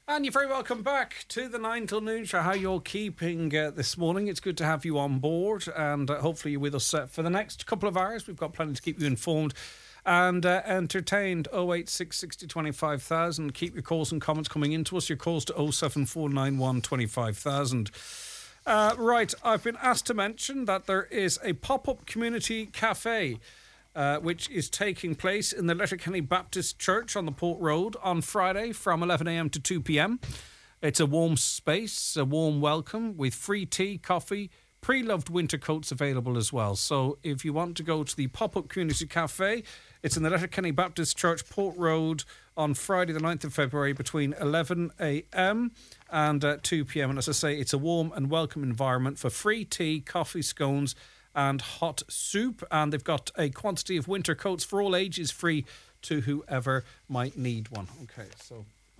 And you're very welcome back to the 9 till noon show. How you're keeping this morning? It's good to have you on board, and hopefully you're with us for the next couple of hours. We've got plenty to keep you informed and entertained. 086 60 25,000. Keep your calls and comments coming into us. Your calls to 07491 25,000. Right, I've been asked to mention that there is a pop-up community cafe which is taking place in the Letterkenny Baptist Church on the Port Road on Friday from 11am to 2pm. It's a warm space, a warm welcome with free tea, coffee, pre-loved winter coats available as well. So if you want to go to the pop-up community cafe, it's in the Letterkenny Baptist Church, Port Road, on Friday the 9th of February between 11am and 2pm. And as I say, it's a warm and welcome environment for free tea, coffee, scones and hot soup, and they've got a quantity of winter coats for all ages, free to whoever might need one. Okay, so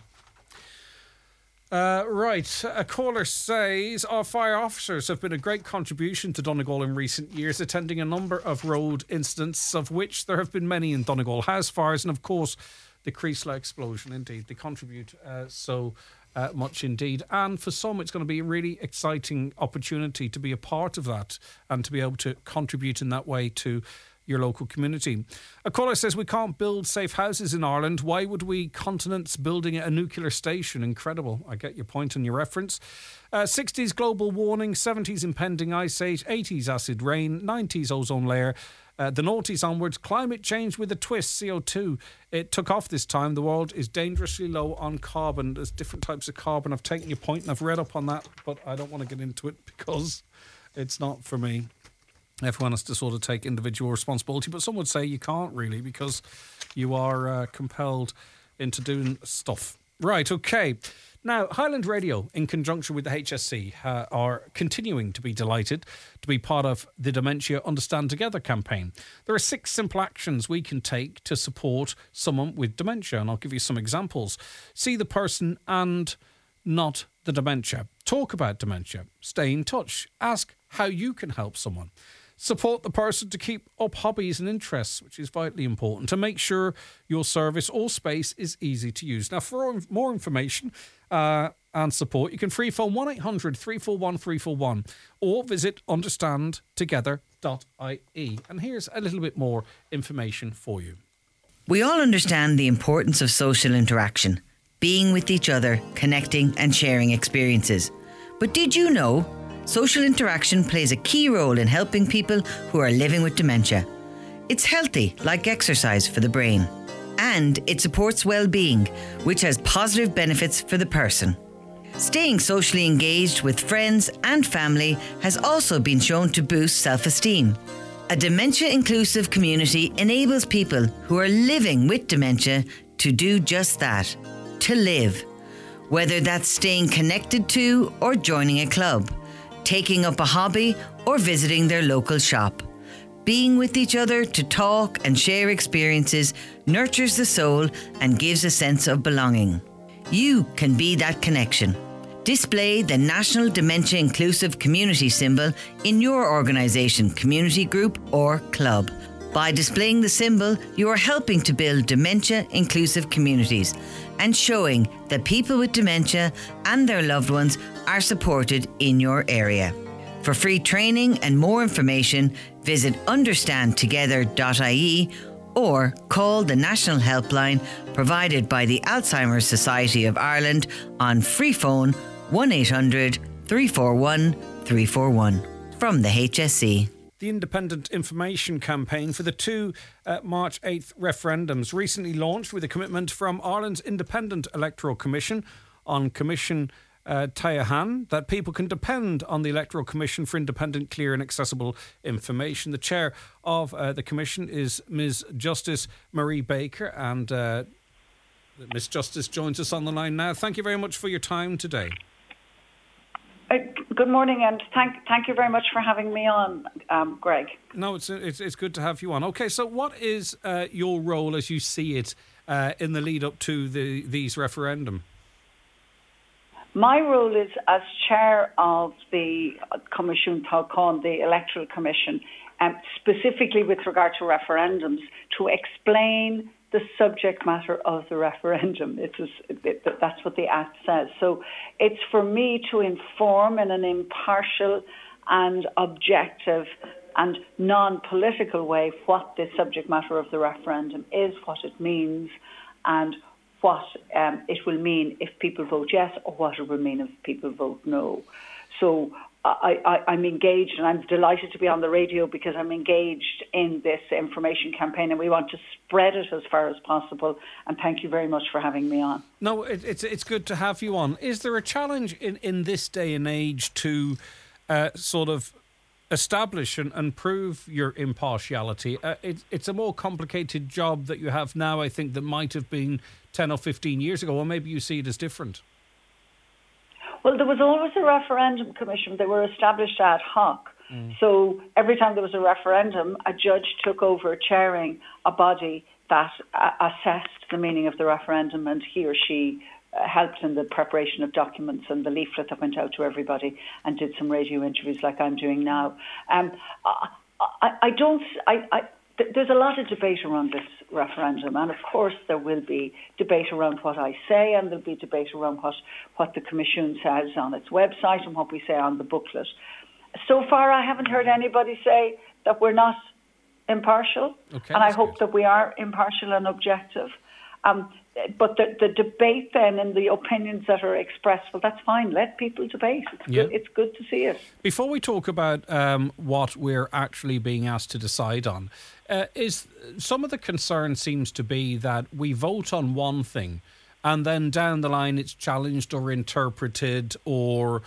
right, a caller says our fire officers have been a great contribution to Donegal in recent years, attending a number of road incidents, of which there have been many in Donegal house fires, and of course the Creaslough explosion. Indeed, they contribute much indeed, and for some it's going to be a really exciting opportunity to be a part of that and to be able to contribute in that way to your local community. A caller says we can't build safe houses in Ireland. Why would we continents building a nuclear station? Incredible. I get your point and your reference. 60s global warning, 70s impending ice age, 80s acid rain, 90s ozone layer. The noughties onwards, climate change with a twist, CO2. It took off this time. The world is dangerously low on carbon. There's different types of carbon. I've taken your point and I've read up on that, but I don't want to get into it because it's not for me. Everyone has to sort of take individual responsibility, but some would say you can't really because you are compelled into doing stuff. Right, okay. Now, Highland Radio, in conjunction with the HSC, are continuing to be delighted to be part of the Dementia Understand Together campaign. There are 6 simple actions we can take to support someone with dementia, and I'll give you some examples. See the person and not the dementia. Talk about dementia. Stay in touch. Ask how you can help someone. Support the person to keep up hobbies and interests, which is vitally important, to make sure your service or space is easy to use. Now, for more information and support, you can free phone 1800 341 341 or visit understandtogether.ie. And here's a little bit more information for you. We all understand the importance of social interaction, being with each other, connecting and sharing experiences. But did you know social interaction plays a key role in helping people who are living with dementia? It's healthy, like exercise for the brain. And it supports well-being, which has positive benefits for the person. Staying socially engaged with friends and family has also been shown to boost self-esteem. A dementia-inclusive community enables people who are living with dementia to do just that, to live. Whether that's staying connected to or joining a club, taking up a hobby or visiting their local shop. Being with each other to talk and share experiences nurtures the soul and gives a sense of belonging. You can be that connection. Display the National Dementia Inclusive Community symbol in your organisation, community group or club. By displaying the symbol, you are helping to build dementia-inclusive communities and showing that people with dementia and their loved ones are supported in your area. For free training and more information, visit understandtogether.ie or call the national helpline provided by the Alzheimer's Society of Ireland on free phone 1800 341 341 from the HSC. The Independent Information Campaign for the 2 March 8th referendums recently launched with a commitment from Ireland's Independent Electoral Commission on Commission Tayahan that people can depend on the Electoral Commission for independent, clear and accessible information. The chair of the commission is Ms Justice Marie Baker, and Ms Justice joins us on the line now. Thank you very much for your time today. Good morning, and thank you very much for having me on, Greg. No, it's good to have you on. Okay, so what is your role as you see it in the lead up to these referendum? My role is as chair of the Comisiún Táchán, the Electoral Commission, specifically with regard to referendums, to explain the subject matter of the referendum. That's what the Act says. So it's for me to inform in an impartial and objective and non-political way what the subject matter of the referendum is, what it means, and what it will mean if people vote yes, or what it will mean if people vote no. So I'm engaged, and I'm delighted to be on the radio because I'm engaged in this information campaign, and we want to spread it as far as possible. And thank you very much for having me on. No, it's good to have you on. Is there a challenge in this day and age to sort of establish and prove your impartiality? It's a more complicated job that you have now, I think, that might have been 10 or 15 years ago, or maybe you see it as different. Well, there was always a referendum commission. They were established ad hoc. So every time there was a referendum, a judge took over chairing a body that assessed the meaning of the referendum, and he or she helped in the preparation of documents and the leaflet that went out to everybody, and did some radio interviews like I'm doing now. There's a lot of debate around this referendum, and of course there will be debate around what I say, and there'll be debate around what the Commission says on its website and what we say on the booklet. So far I haven't heard anybody say that we're not impartial, and I hope that we are impartial and objective. But the debate then and the opinions that are expressed, well, that's fine. Let people debate. It's good to see it. Before we talk about what we're actually being asked to decide on, is some of the concern seems to be that we vote on one thing and then down the line it's challenged or interpreted, or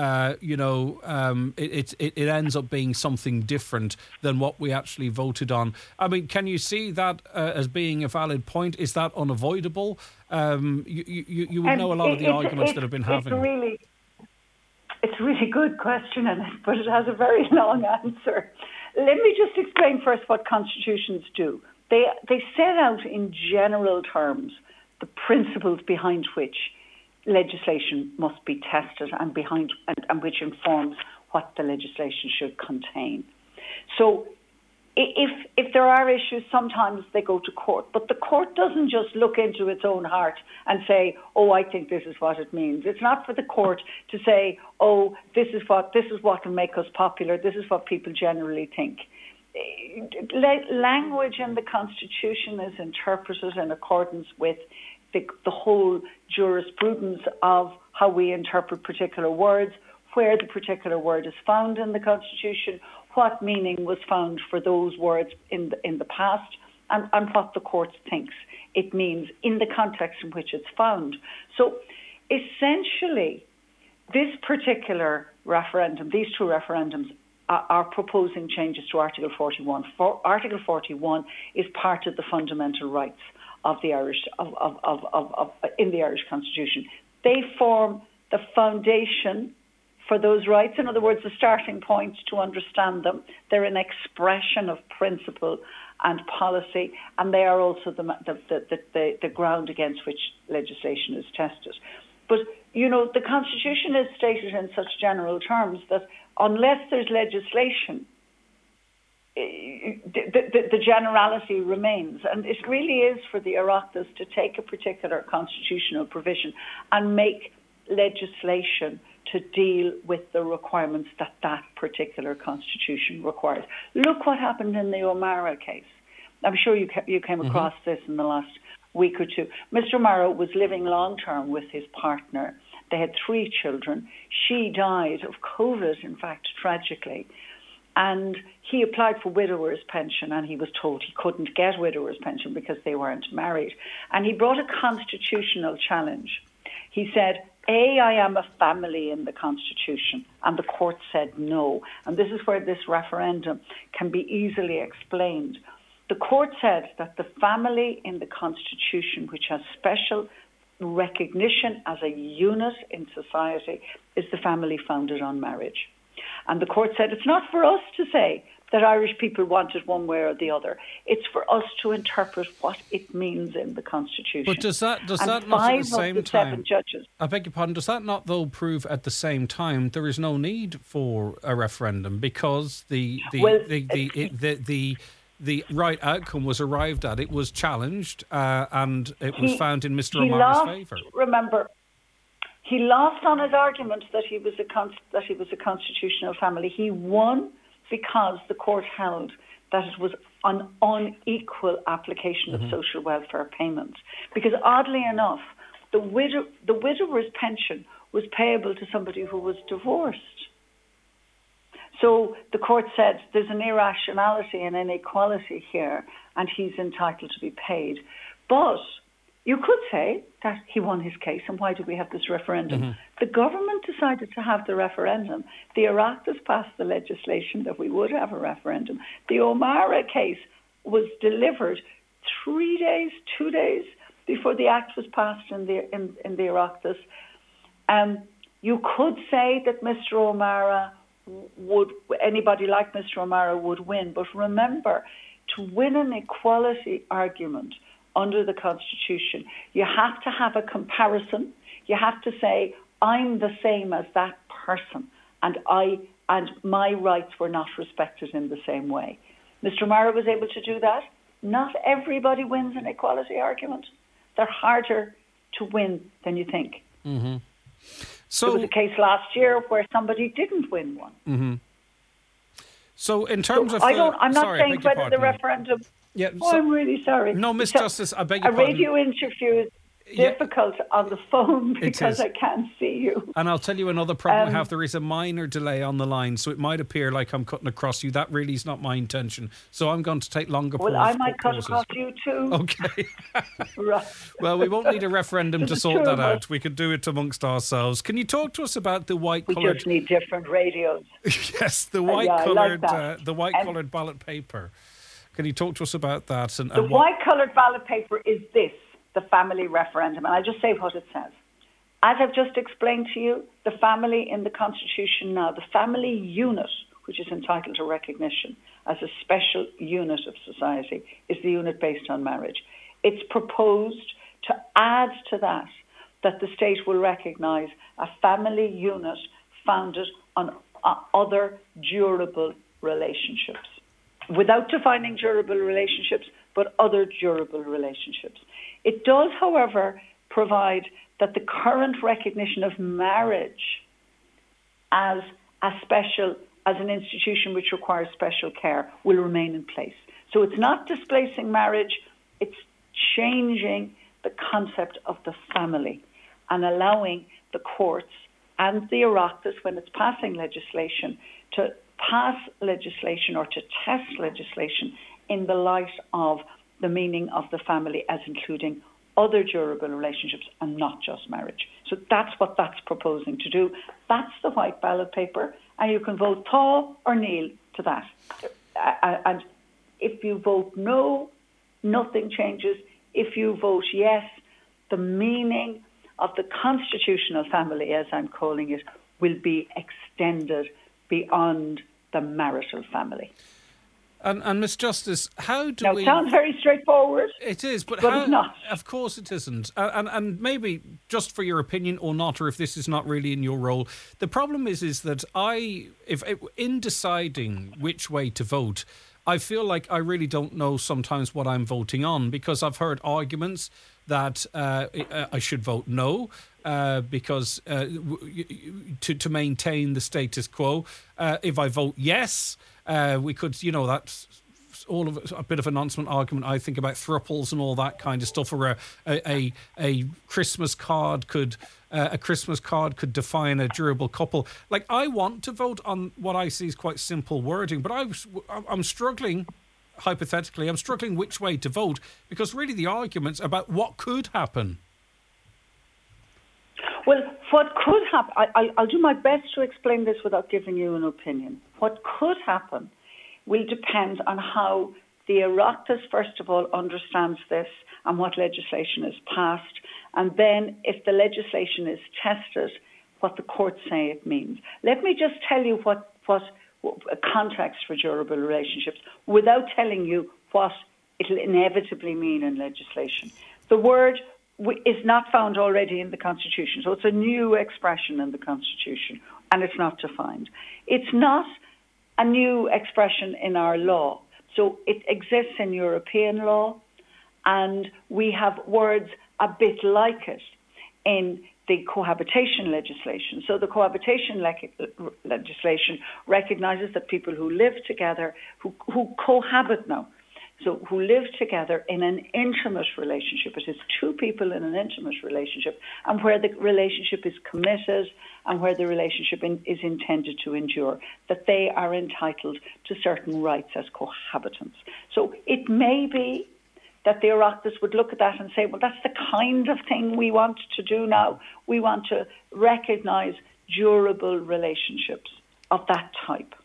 it ends up being something different than what we actually voted on. I mean, can you see that as being a valid point? Is that unavoidable? You would know a lot of the arguments that have been having. It's a really good question, but it has a very long answer. Let me just explain first what constitutions do. They set out in general terms the principles behind which legislation must be tested and which informs what the legislation should contain. So if there are issues, sometimes they go to court, but the court doesn't just look into its own heart and say, oh, I think this is what it means. It's not for the court to say, oh, this is what will make us popular, this is what people generally think. Language in the Constitution is interpreted in accordance with the whole jurisprudence of how we interpret particular words, where the particular word is found in the Constitution, what meaning was found for those words in the past, and what the court thinks it means in the context in which it's found. So essentially, this particular referendum, these two referendums, are proposing changes to Article 41. Article 41 is part of the fundamental rights of the Irish in the Irish Constitution. They form the foundation for those rights. In other words, the starting point to understand them. They're an expression of principle and policy, and they are also the ground against which legislation is tested. But the Constitution is stated in such general terms that unless there's legislation, the generality remains. And it really is for the Oireachtas to take a particular constitutional provision and make legislation to deal with the requirements that particular constitution requires. Look what happened in the O'Mara case. I'm sure you came across this in the last week or two. Mr. O'Mara was living long-term with his partner. They had 3 children. She died of COVID, in fact, tragically. And he applied for widower's pension, and he was told he couldn't get widower's pension because they weren't married. And he brought a constitutional challenge. He said, I am a family in the Constitution, and the court said no. And this is where this referendum can be easily explained. The court said that the family in the Constitution, which has special recognition as a unit in society, is the family founded on marriage. And the court said it's not for us to say that Irish people want it one way or the other. It's for us to interpret what it means in the Constitution. But does that not at the same time? Judges, I beg your pardon. Does that not though prove at the same time there is no need for a referendum because the the right outcome was arrived at. It was challenged, and it was found in Mr. O'Mara's favour. Remember, he lost on his argument that he was a constitutional family. He won because the court held that it was an unequal application of social welfare payments. Because oddly enough, the widower's pension was payable to somebody who was divorced. So the court said there's an irrationality and inequality here, and he's entitled to be paid. But you could say that he won his case, and why do we have this referendum? The government decided to have the referendum. The Oireachtas passed the legislation that we would have a referendum. The O'Mara case was delivered 2 days before the act was passed in the Oireachtas. You could say that Mr. O'Mara anybody like Mr. O'Mara would win, but remember, to win an equality argument under the Constitution, you have to have a comparison. You have to say, I'm the same as that person, and my rights were not respected in the same way. Mr. O'Mara was able to do that. Not everybody wins an equality argument. They're harder to win than you think. So, there was a case last year where somebody didn't win one. So in terms of... I'm not saying whether the referendum... Yeah, I'm really sorry. No, Miss Justice, I beg your pardon. A radio interview is difficult on the phone because I can't see you. And I'll tell you another problem I have. There is a minor delay on the line, so it might appear like I'm cutting across you. That really is not my intention. So I'm going to take longer pauses. Well, I might cut across you too. Okay. Right. Well, we won't need a referendum to sort that out. We can do it amongst ourselves. Can you talk to us about the white-coloured... We just need different radios. Yes, the white-coloured ballot paper. Can you talk to us about that? The white-coloured ballot paper is this, the family referendum. And I'll just say what it says. As I've just explained to you, the family in the Constitution now, the family unit, which is entitled to recognition as a special unit of society, is the unit based on marriage. It's proposed to add to that the state will recognise a family unit founded on other durable relationships. Without defining durable relationships, but other durable relationships. It does, however, provide that the current recognition of marriage as an institution which requires special care will remain in place. So it's not displacing marriage, it's changing the concept of the family and allowing the courts and the Oireachtas, when it's passing legislation, to pass legislation or to test legislation in the light of the meaning of the family as including other durable relationships and not just marriage. So that's what that's proposing to do. That's the white ballot paper, and you can vote tall or kneel to that. And if you vote no, nothing changes. If you vote yes, the meaning of the constitutional family, as I'm calling it, will be extended beyond the marital family. And Miss Justice, how do we... Now, it sounds very straightforward. It is, but how... it's not. Of course it isn't. And maybe just for your opinion or not, or if this is not really in your role, the problem is that in deciding which way to vote, I feel like I really don't know sometimes what I'm voting on, because I've heard arguments that I should vote no, because to maintain the status quo. If I vote yes, we could, that's all of a bit of a nonsense argument. I think about thruples and all that kind of stuff, or a Christmas card could define a durable couple. Like, I want to vote on what I see as quite simple wording, but I'm struggling. Hypothetically, I'm struggling which way to vote, because really the argument's about what could happen. Well, what could happen, I'll do my best to explain this without giving you an opinion. What could happen will depend on how the Oireachtas, first of all, understands this and what legislation is passed, and then if the legislation is tested, what the courts say it means. Let me just tell you what a context for durable relationships without telling you what it'll inevitably mean in legislation. The word is not found already in the Constitution, so it's a new expression in the Constitution, and it's not defined. It's not a new expression in our law. So it exists in European law, and we have words a bit like it in the cohabitation legislation. So the cohabitation legislation recognises that people who live together, who cohabit now, so who live together in an intimate relationship. It is two people in an intimate relationship, and where the relationship is committed and where the relationship is intended to endure, that they are entitled to certain rights as cohabitants. So it may be that the Oireachtas would look at that and say, well, that's the kind of thing we want to do now. We want to recognise durable relationships of that type.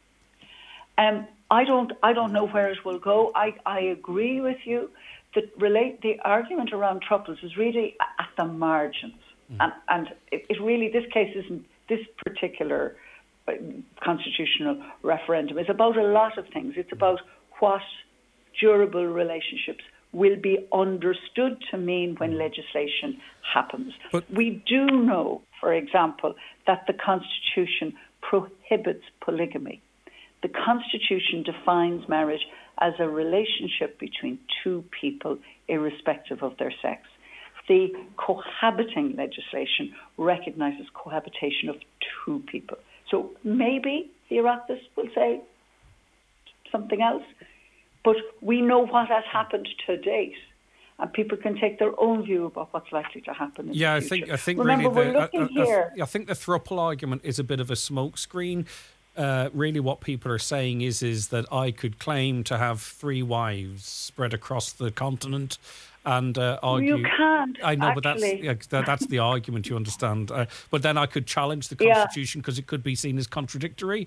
I don't know where it will go. I agree with you that the argument around triples is really at the margins. And it really, this case isn't, this particular constitutional referendum is about a lot of things. It's about what durable relationships will be understood to mean when legislation happens. But we do know, for example, that the Constitution prohibits polygamy. The Constitution defines marriage as a relationship between two people, irrespective of their sex. The cohabiting legislation recognises cohabitation of two people. So maybe the Oireachtas will say something else, but we know what has happened to date, and people can take their own view about what's likely to happen in the future. I think Remember, really we're looking here. I think the throuple argument is a bit of a smokescreen. Really what people are saying is that I could claim to have 3 wives spread across the continent and argue... You can't, I know, actually. but that's the argument, you understand. But then I could challenge the Constitution because it could be seen as contradictory,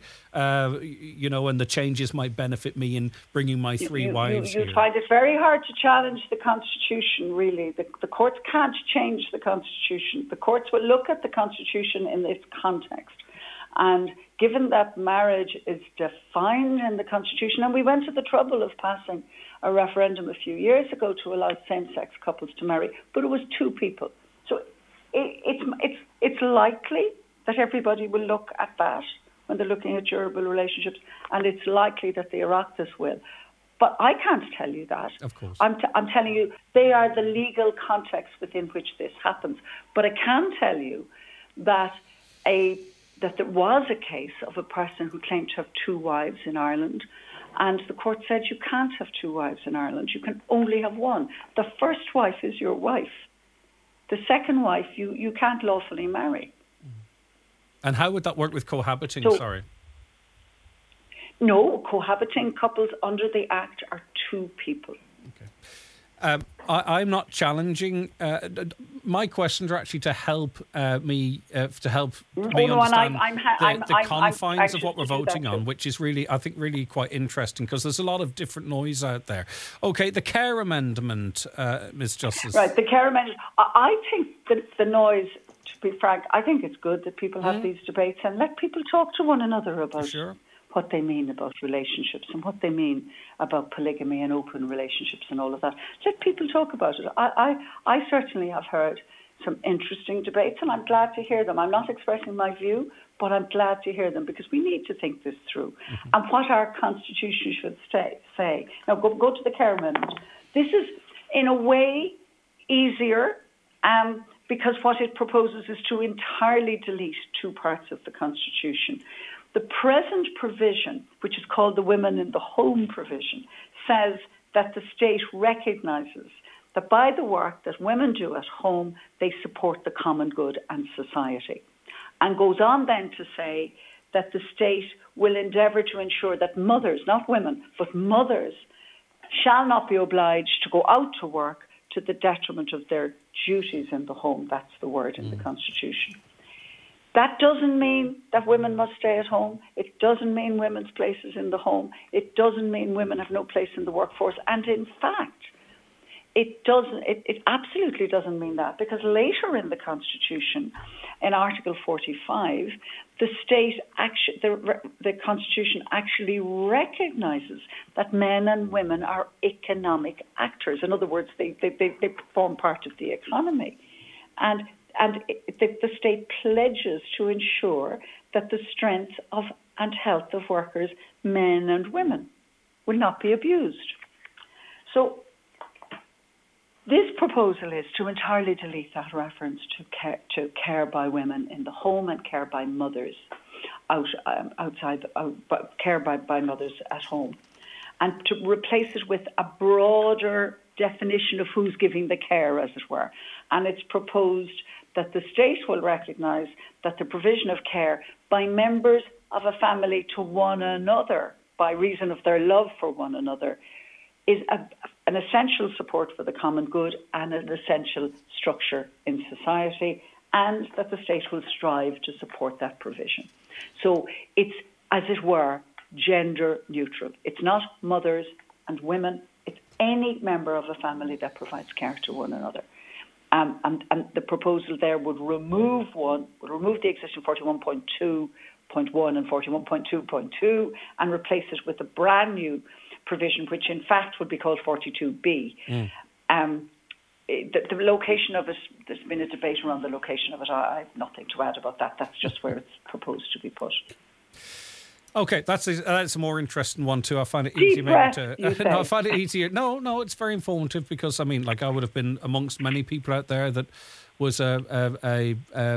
and the changes might benefit me in bringing my 3 wives You find it very hard to challenge the Constitution, really. The courts can't change the Constitution. The courts will look at the Constitution in its context. And given that marriage is defined in the Constitution, and we went to the trouble of passing a referendum a few years ago to allow same-sex couples to marry, but it was 2 people. So it's likely that everybody will look at that when they're looking at durable relationships, and it's likely that the Oireachtas will. But I can't tell you that. Of course. I'm telling you they are the legal context within which this happens. But I can tell you that there was a case of a person who claimed to have 2 wives in Ireland, and the court said you can't have 2 wives in Ireland. You can only have 1. The first wife is your wife. The second wife you can't lawfully marry. And how would that work with cohabiting? No, cohabiting couples under the Act are 2 people. Okay. I'm not challenging. My questions are actually to help me understand the confines of what we're voting on, which is really, I think, really quite interesting because there's a lot of different noise out there. Okay, the Care Amendment, Ms. Justice. Right, the Care Amendment. I think that the noise, to be frank, I think it's good that people have these debates and let people talk to one another about what they mean about relationships and what they mean about polygamy and open relationships and all of that. Let people talk about it. I certainly have heard some interesting debates, and I'm glad to hear them. I'm not expressing my view, but I'm glad to hear them because we need to think this through and what our Constitution should say. Now, go to the Care Amendment. This is, in a way, easier because what it proposes is to entirely delete 2 parts of the Constitution. The present provision, which is called the Women in the Home provision, says that the state recognises that by the work that women do at home, they support the common good and society. And goes on then to say that the state will endeavour to ensure that mothers, not women, but mothers, shall not be obliged to go out to work to the detriment of their duties in the home. That's the word in the Constitution. That doesn't mean that women must stay at home. It doesn't mean women's places in the home. It doesn't mean women have no place in the workforce. And in fact, it absolutely doesn't mean that, because later in the Constitution, in Article 45, the Constitution actually recognises that men and women are economic actors. In other words, they form part of the economy. And the state pledges to ensure that the strength of and health of workers, men and women. will not be abused. So this proposal is to entirely delete that reference to care by women in the home and care by mothers care by mothers at home, and to replace it with a broader definition of who's giving the care, as it were. And it's proposed that the state will recognise that the provision of care by members of a family to one another, by reason of their love for one another, is an essential support for the common good and an essential structure in society, and that the state will strive to support that provision. So it's, as it were, gender neutral. It's not mothers and women, it's any member of a family that provides care to one another. And the proposal there would remove the existing 41.2.1 and 41.2.2 and replace it with a brand new provision, which in fact would be called 42B. The location of it, there's been a debate around the location of it. I have nothing to add about that. That's just where it's proposed to be put. Okay, that's a more interesting one too. I find it easier. No, I find it easier. No, it's very informative because I mean, like I would have been amongst many people out there that was a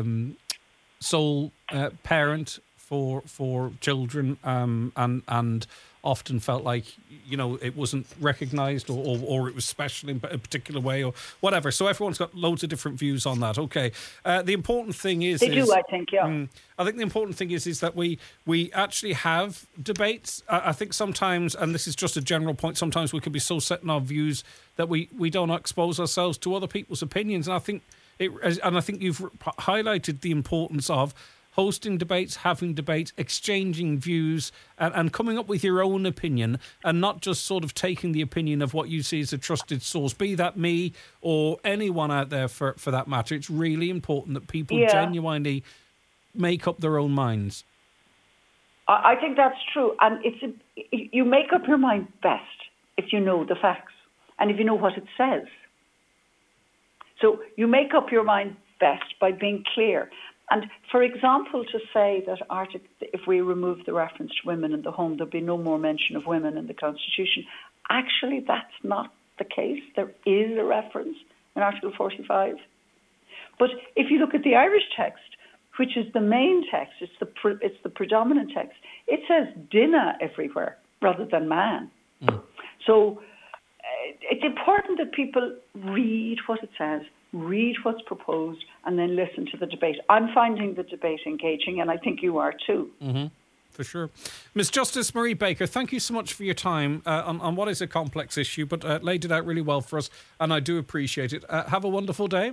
sole parent for children, and often felt like, you know, it wasn't recognised or it was special in a particular way or whatever. So everyone's got loads of different views on that. Okay. The important thing is... They do, I think, yeah. I think the important thing is that we actually have debates. I think sometimes, and this is just a general point, sometimes we can be so set in our views that we don't expose ourselves to other people's opinions. And I think you've highlighted the importance of hosting debates, having debates, exchanging views, and coming up with your own opinion, and not just sort of taking the opinion of what you see as a trusted source, be that me or anyone out there for that matter. It's really important that people genuinely make up their own minds. I think that's true. And you make up your mind best if you know the facts and if you know what it says. So you make up your mind best by being clear. And, for example, to say that if we remove the reference to women in the home, there'll be no more mention of women in the Constitution. Actually, that's not the case. There is a reference in Article 45. But if you look at the Irish text, which is the main text, it's the predominant text, it says dinna everywhere rather than man. So it's important that people read what it says, read what's proposed, and then listen to the debate. I'm finding the debate engaging, and I think you are too. Mm-hmm. For sure. Ms. Justice Marie Baker, thank you so much for your time on what is a complex issue, but laid it out really well for us, and I do appreciate it. Have a wonderful day.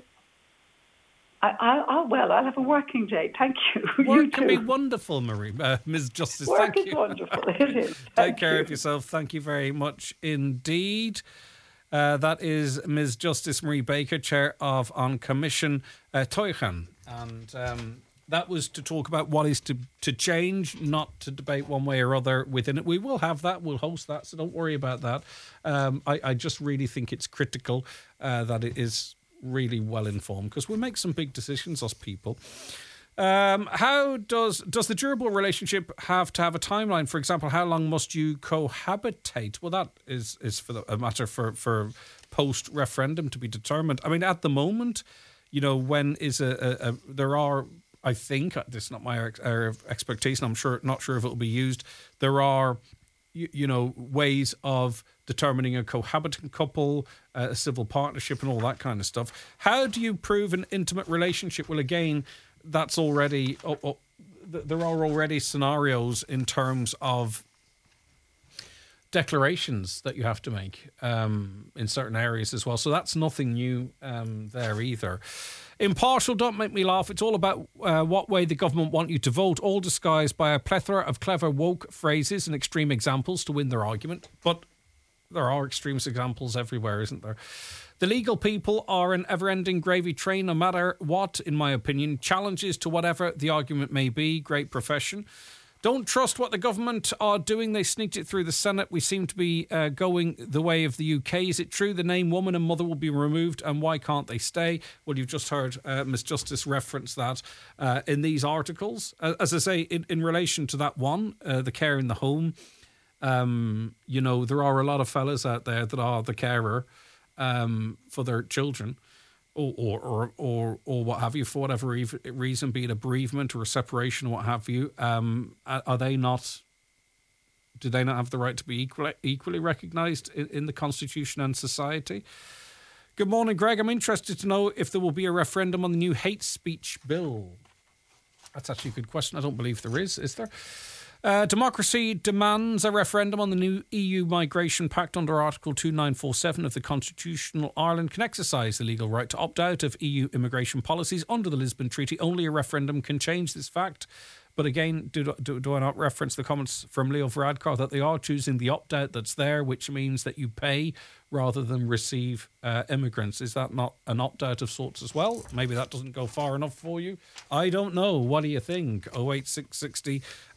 I'll have a working day. Thank you. Work can be wonderful, Marie. Ms. Justice, thank you. Work is wonderful. It is. Take care of yourself. Thank you very much indeed. That is Ms. Justice Marie Baker, Chair of An Commission Tánaiste. And that was to talk about what is to change, not to debate one way or other within it. We will have that. We'll host that, so don't worry about that. I just really think it's critical that it is really well informed, because we make some big decisions as people. How does the durable relationship have to have a timeline? For example, how long must you cohabitate? Well, that is a matter for post-referendum to be determined. I mean, at the moment, you know, when is there are, I think, this is not my expectation, I'm not sure if it will be used, there are, you know, ways of determining a cohabiting couple, a civil partnership and all that kind of stuff. How do you prove an intimate relationship? Well, again, that's already, there are already scenarios in terms of declarations that you have to make in certain areas as well. So that's nothing new there either. Impartial, don't make me laugh. It's all about what way the government want you to vote, all disguised by a plethora of clever woke phrases and extreme examples to win their argument. But there are extreme examples everywhere, isn't there? The legal people are an ever-ending gravy train, no matter what, in my opinion. Challenges to whatever the argument may be. Great profession. Don't trust what the government are doing. They sneaked it through the Senate. We seem to be going the way of the UK. Is it true the name woman and mother will be removed, and why can't they stay? Well, you've just heard Ms. Justice reference that in these articles. As I say, in relation to that one, the care in the home, You know, there are a lot of fellas out there that are the carer for their children, or what have you, for whatever reason, be it a bereavement or a separation or what have you. Are they not? Do they not have the right to be equally recognised in the Constitution and society? Good morning, Greg. I'm interested to know if there will be a referendum on the new hate speech bill. That's actually a good question. I don't believe there is there? Democracy demands a referendum on the new EU Migration Pact under Article 2947 of the Constitution. Ireland can exercise the legal right to opt out of EU immigration policies under the Lisbon Treaty. Only a referendum can change this fact. But again, do I not reference the comments from Leo Varadkar that they are choosing the opt-out that's there, which means that you pay rather than receive immigrants? Is that not an opt-out of sorts as well? Maybe that doesn't go far enough for you. I don't know. What do you think? 08660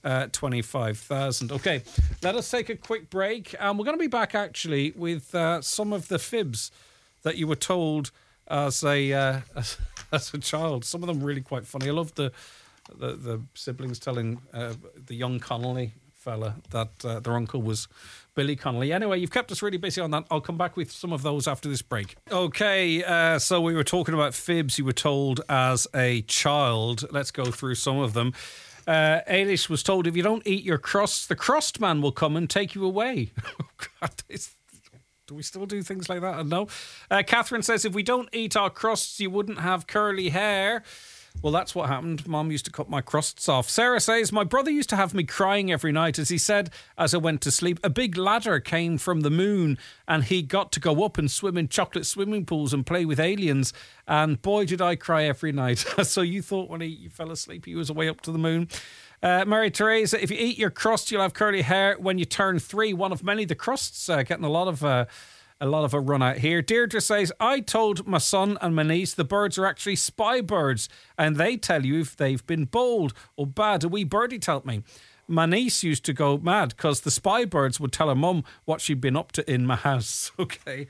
25,000. Okay, let us take a quick break. We're going to be back actually with some of the fibs that you were told as a child. Some of them really quite funny. I love the siblings telling the young Connolly fella that their uncle was Billy Connolly. Anyway, you've kept us really busy on that. I'll come back with some of those after this break. Okay, so we were talking about fibs you were told as a child. Let's go through some of them. Ailish was told, if you don't eat your crusts, the crust man will come and take you away. God, do we still do things like that? No. Catherine says, if we don't eat our crusts, you wouldn't have curly hair. Well, that's what happened. Mum used to cut my crusts off. Sarah says, my brother used to have me crying every night. As he said, as I went to sleep, a big ladder came from the moon and he got to go up and swim in chocolate swimming pools and play with aliens. And boy, did I cry every night. So you thought when he fell asleep, he was away up to the moon. Mary Teresa, if you eat your crust, you'll have curly hair when you turn 3. One of many. The crust's getting a lot of a run out here. Deirdre says, I told my son and my niece the birds are actually spy birds and they tell you if they've been bold or bad. A wee birdie told me. My niece used to go mad because the spy birds would tell her mum what she'd been up to in my house. Okay.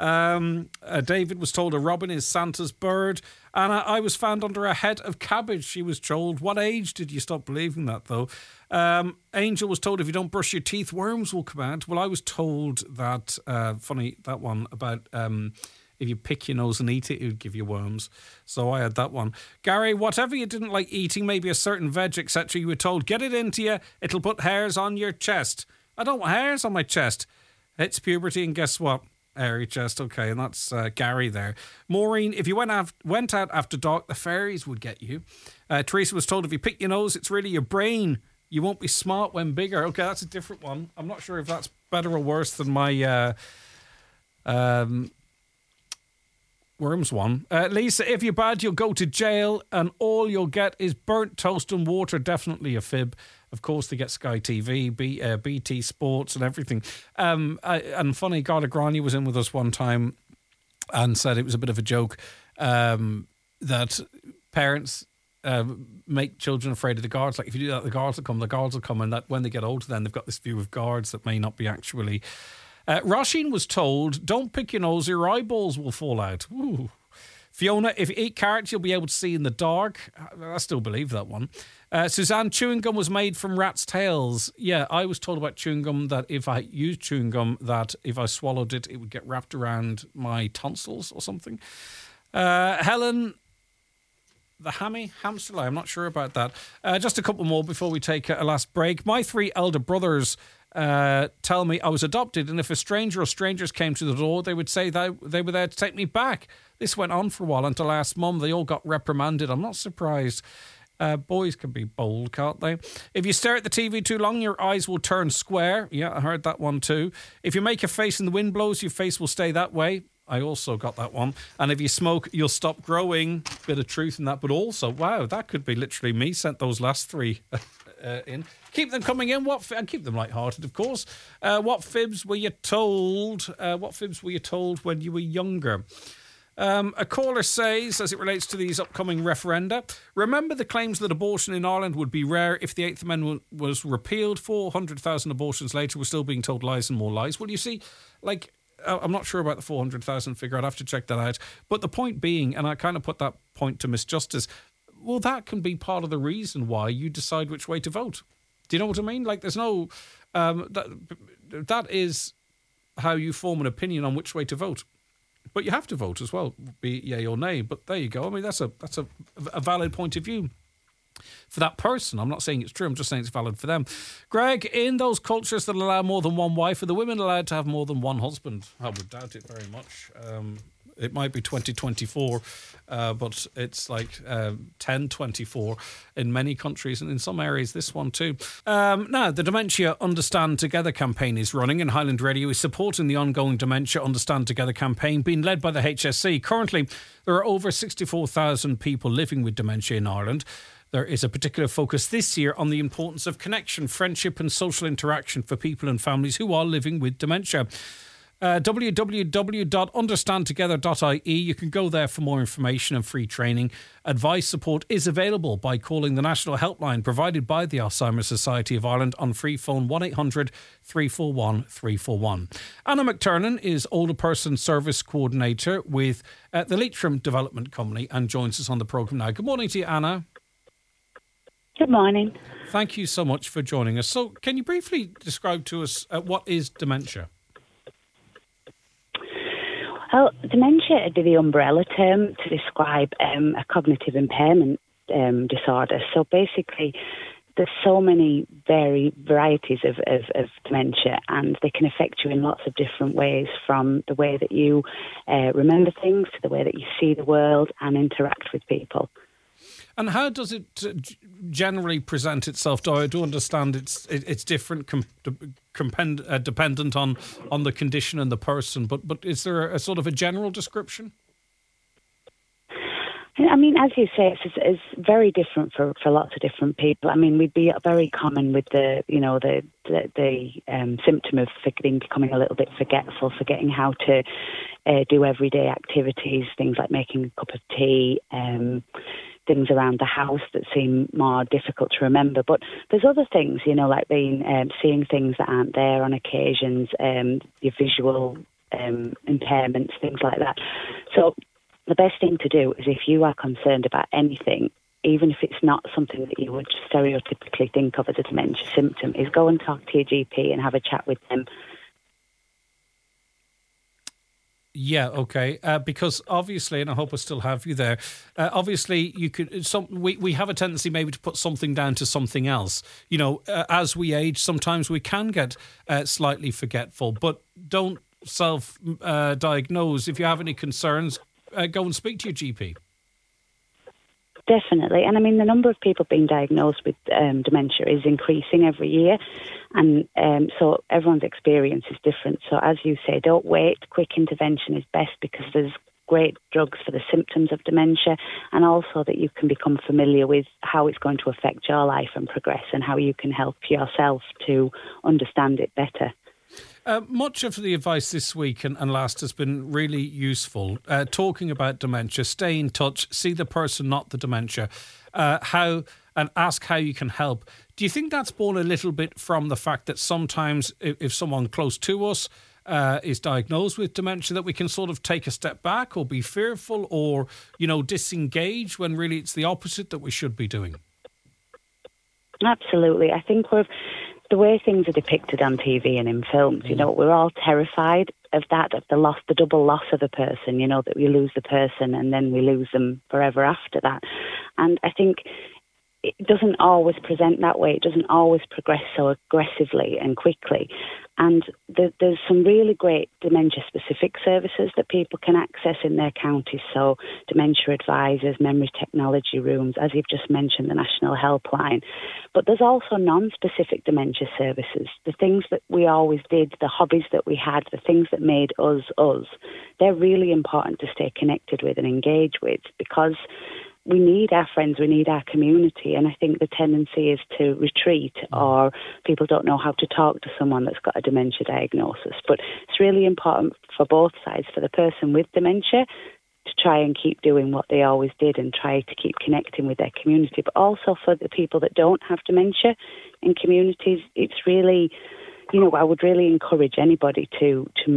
David was told a robin is Santa's bird. And I was found under a head of cabbage, she was told. What age did you stop believing that, though? Angel was told if you don't brush your teeth, worms will come out. Well, I was told that, funny, that one about if you pick your nose and eat it, it would give you worms. So I had that one. Gary, whatever you didn't like eating, maybe a certain veg, etc., you were told, get it into you, it'll put hairs on your chest. I don't want hairs on my chest. It's puberty, and guess what? Airy chest, okay, and that's Gary there. Maureen, if you went out after dark, the fairies would get you. Teresa was told if you pick your nose, it's really your brain. You won't be smart when bigger. Okay, that's a different one. I'm not sure if that's better or worse than my worms one. Lisa, if you're bad, you'll go to jail, and all you'll get is burnt toast and water. Definitely a fib. Of course, they get Sky TV, BT Sports and everything. And funny, Garda Granny was in with us one time and said it was a bit of a joke that parents make children afraid of the guards. Like, if you do that, the guards will come. And that when they get older, then they've got this view of guards that may not be actually... Roisin was told, don't pick your nose, your eyeballs will fall out. Ooh. Fiona, if you eat carrots, you'll be able to see in the dark. I still believe that one. Suzanne, chewing gum was made from rats' tails. Yeah, I was told about chewing gum that if I used chewing gum, that if I swallowed it, it would get wrapped around my tonsils or something. Helen, the hamster lie, I'm not sure about that. Just a couple more before we take a last break. My 3 elder brothers tell me I was adopted, and if a stranger or strangers came to the door, they would say that they were there to take me back. This went on for a while until last month. They all got reprimanded. I'm not surprised. Boys can be bold, can't they? If you stare at the TV too long, your eyes will turn square. Yeah, I heard that one too. If you make a face and the wind blows, your face will stay that way. I also got that one. And if you smoke, you'll stop growing. Bit of truth in that. But also, wow, that could be literally me. Sent those last 3 in. Keep them coming in. And keep them lighthearted, of course. What fibs were you told? When you were younger? A caller says, as it relates to these upcoming referenda, remember the claims that abortion in Ireland would be rare if the 8th Amendment was repealed. 400,000 abortions later, we're still being told lies and more lies. Well, you see, like, I'm not sure about the 400,000 figure. I'd have to check that out. But the point being, and I kind of put that point to Miss Justice, well, that can be part of the reason why you decide which way to vote. Do you know what I mean? Like, there's no that is how you form an opinion on which way to vote. But you have to vote as well, be it yay or nay. But there you go. I mean, that's a valid point of view for that person. I'm not saying it's true. I'm just saying it's valid for them. Greg, in those cultures that allow more than one wife, are the women allowed to have more than one husband? I would doubt it very much. It might be 2024, but it's like 1024 in many countries and in some areas this one too. Now, the Dementia Understand Together campaign is running, and Highland Radio is supporting the ongoing Dementia Understand Together campaign being led by the HSE. Currently, there are over 64,000 people living with dementia in Ireland. There is a particular focus this year on the importance of connection, friendship and social interaction for people and families who are living with dementia. www.understandtogether.ie. You can go there for more information and free training. Advice support is available by calling the national helpline provided by the Alzheimer's Society of Ireland on free phone 1800 341 341. Anna McTurnan is Older Person Service Coordinator with the Leitrim Development Company and joins us on the programme now. Good morning to you, Anna. Good morning. Thank you so much for joining us. So can you briefly describe to us what is dementia? Well, dementia would be the umbrella term to describe a cognitive impairment disorder. So basically, there's so many varieties of dementia, and they can affect you in lots of different ways, from the way that you remember things to the way that you see the world and interact with people. And how does it generally present itself? I do understand it's different, dependent on the condition and the person. But is there a sort of a general description? I mean, as you say, it's very different for lots of different people. I mean, we'd be very common with the symptom of becoming a little bit forgetful, forgetting how to do everyday activities, things like making a cup of tea, things around the house that seem more difficult to remember. But there's other things, like seeing things that aren't there on occasions, your visual impairments, things like that. So the best thing to do is, if you are concerned about anything, even if it's not something that you would stereotypically think of as a dementia symptom, is go and talk to your GP and have a chat with them. Yeah, okay. Because obviously, and I hope I still have you there. Obviously, you could. We have a tendency maybe to put something down to something else. As we age, sometimes we can get slightly forgetful. But don't self-diagnose. If you have any concerns, go and speak to your GP. Definitely. And I mean, the number of people being diagnosed with dementia is increasing every year. And so everyone's experience is different. So as you say, don't wait. Quick intervention is best, because there's great drugs for the symptoms of dementia, and also that you can become familiar with how it's going to affect your life and progress, and how you can help yourself to understand it better. Much of the advice this week and last has been really useful. Talking about dementia, stay in touch, see the person, not the dementia, and ask how you can help. Do you think that's born a little bit from the fact that sometimes if someone close to us is diagnosed with dementia, that we can sort of take a step back or be fearful or, disengage, when really it's the opposite that we should be doing? Absolutely. I think the way things are depicted on TV and in films, we're all terrified of that, of the double loss of a person, that we lose the person and then we lose them forever after that. And I think it doesn't always present that way. It doesn't always progress so aggressively and quickly. And there's some really great dementia-specific services that people can access in their counties. So dementia advisors, memory technology rooms, as you've just mentioned, the National Helpline. But there's also non-specific dementia services, the things that we always did, the hobbies that we had, the things that made us us. They're really important to stay connected with and engage with, because we need our friends, we need our community, and I think the tendency is to retreat, or people don't know how to talk to someone that's got a dementia diagnosis. But it's really important for both sides, for the person with dementia to try and keep doing what they always did and try to keep connecting with their community, but also for the people that don't have dementia in communities. It's really, I would really encourage anybody to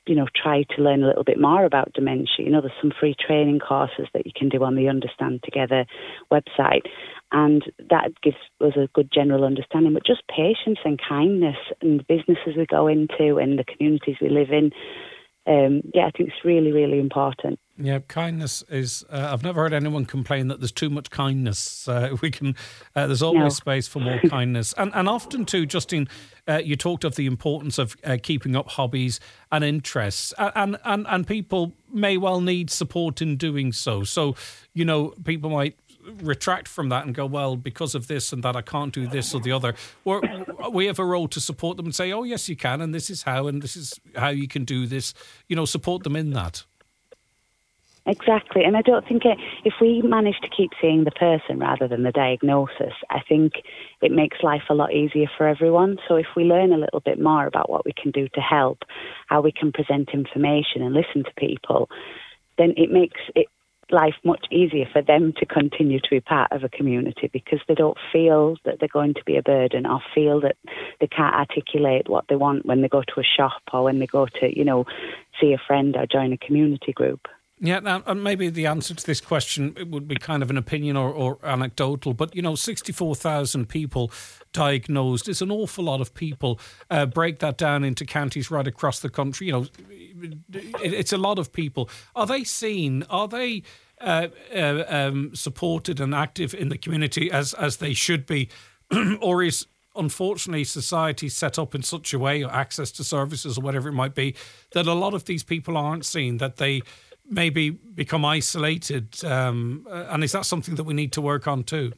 try to learn a little bit more about dementia. There's some free training courses that you can do on the Understand Together website, and that gives us a good general understanding. But just patience and kindness, and the businesses we go into and the communities we live in, I think it's really, really important. Yeah, kindness is. I've never heard anyone complain that there's too much kindness. There's always space for more kindness, and often too, Justine, you talked of the importance of keeping up hobbies and interests, and people may well need support in doing so. So, people might retract from that and go, well, because of this and that, I can't do this or the other. Or we have a role to support them and say, oh yes, you can, and this is how you can do this. Support them in that. Exactly, and I don't think if we manage to keep seeing the person rather than the diagnosis, I think it makes life a lot easier for everyone. So if we learn a little bit more about what we can do to help, how we can present information and listen to people, then it makes life much easier for them to continue to be part of a community, because they don't feel that they're going to be a burden or feel that they can't articulate what they want when they go to a shop or when they go to, see a friend or join a community group. Yeah, now, and maybe the answer to this question, it would be kind of an opinion or anecdotal, but 64,000 people diagnosed is an awful lot of people. Break that down into counties right across the country. It's a lot of people. Are they seen? Are they supported and active in the community as they should be, or is unfortunately society set up in such a way, or access to services or whatever it might be, that a lot of these people aren't seen, that they maybe become isolated, and is that something that we need to work on too?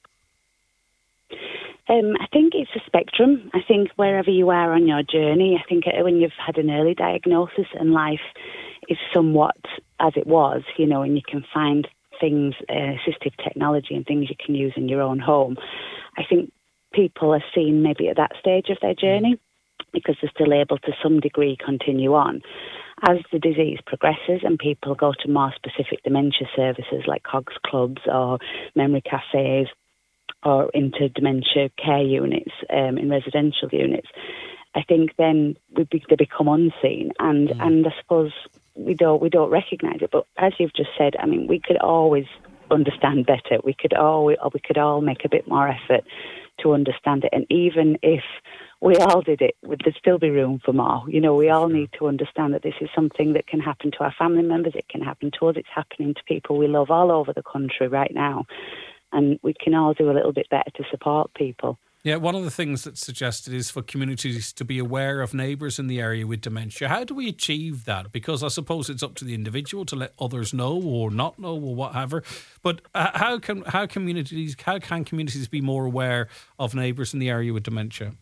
I think it's a spectrum. I think wherever you are on your journey, I think when you've had an early diagnosis and life is somewhat as it was, and you can find things, assistive technology and things you can use in your own home, I think people are seen maybe at that stage of their journey because they're still able to some degree continue on. As the disease progresses and people go to more specific dementia services like COGS clubs or memory cafes or into dementia care units in residential units, I think then they become unseen, and I suppose we don't recognise it. But as you've just said, I mean, we could always understand better. We could all make a bit more effort to understand it, and even if we all did it, there'd still be room for more. We all need to understand that this is something that can happen to our family members. It can happen to us. It's happening to people we love all over the country right now. And we can all do a little bit better to support people. Yeah, one of the things that's suggested is for communities to be aware of neighbours in the area with dementia. How do we achieve that? Because I suppose it's up to the individual to let others know or not know or whatever. But how can communities be more aware of neighbours in the area with dementia?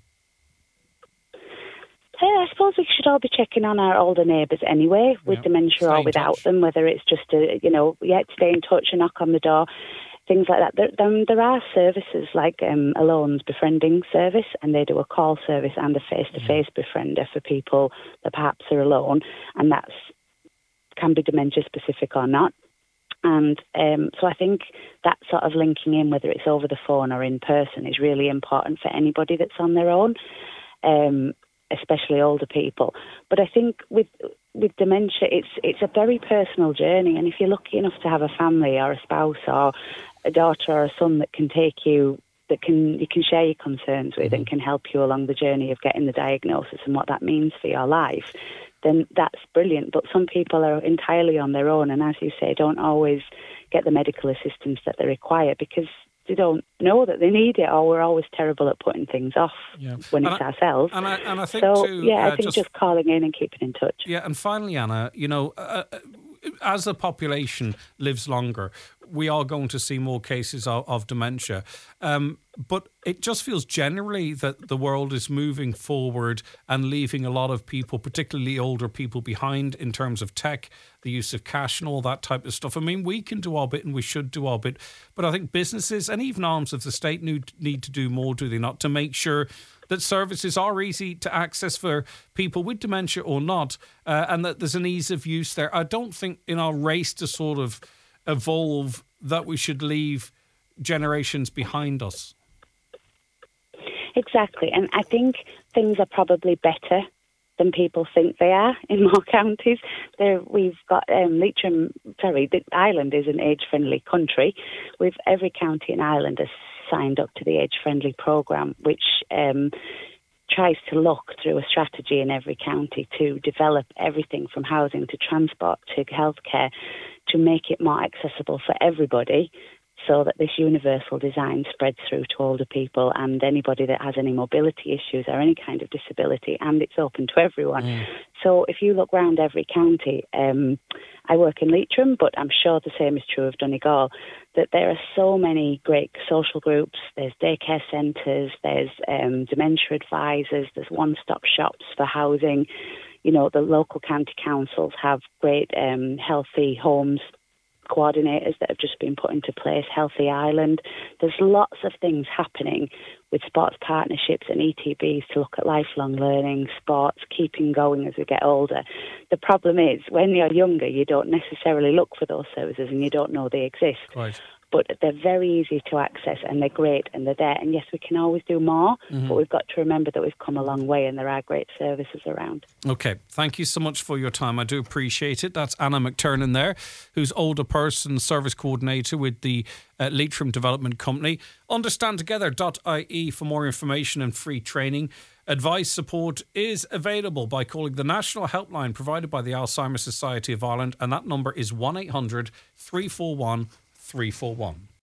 I suppose we should all be checking on our older neighbours anyway, with dementia or without them, whether it's just to stay in touch and knock on the door, things like that. There are services like a loans befriending service, and they do a call service and a face-to-face befriender for people that perhaps are alone, and that can be dementia specific or not. And so I think that sort of linking in, whether it's over the phone or in person, is really important for anybody that's on their own. Especially older people. But I think with dementia, it's a very personal journey, and if you're lucky enough to have a family or a spouse or a daughter or a son that can take you, you can share your concerns with and can help you along the journey of getting the diagnosis and what that means for your life, then that's brilliant. But some people are entirely on their own, and as you say, don't always get the medical assistance that they require because they don't know that they need it, or we're always terrible at putting things off when it's ourselves. And I think so, too, I think just calling in and keeping in touch. Yeah, and finally, Anna, as the population lives longer, we are going to see more cases of dementia. But it just feels generally that the world is moving forward and leaving a lot of people, particularly older people, behind in terms of tech, the use of cash and all that type of stuff. I mean, we can do our bit and we should do our bit, but I think businesses and even arms of the state need to do more, do they not, to make sure that services are easy to access for people with dementia or not, and that there's an ease of use there. I don't think in our race to sort of evolve that we should leave generations behind us. Exactly, and I think things are probably better than people think they are in more counties. We've got the Ireland is an age-friendly country. Every county in Ireland has signed up to the age-friendly programme, which tries to look through a strategy in every county to develop everything from housing to transport to healthcare to make it more accessible for everybody, so that this universal design spreads through to older people and anybody that has any mobility issues or any kind of disability, and it's open to everyone. So if you look round every county, I work in Leitrim, but I'm sure the same is true of Donegal, that there are so many great social groups. There's daycare centres, there's dementia advisors, there's one-stop shops for housing. You know, the local county councils have great healthy homes coordinators that have just been put into place, Healthy Ireland. There's lots of things happening with sports partnerships and ETBs to look at lifelong learning, sports, keeping going as we get older. The problem is, when you're younger, you don't necessarily look for those services and you don't know they exist. Right. But they're very easy to access and they're great and they're there. And yes, we can always do more, but we've got to remember that we've come a long way and there are great services around. OK, thank you so much for your time. I do appreciate it. That's Anna McTurnan there, who's Older Person Service Coordinator with the Leitrim Development Company. Understandtogether.ie for more information and free training. Advice support is available by calling the national helpline provided by the Alzheimer's Society of Ireland, and that number is 1-800-341-341.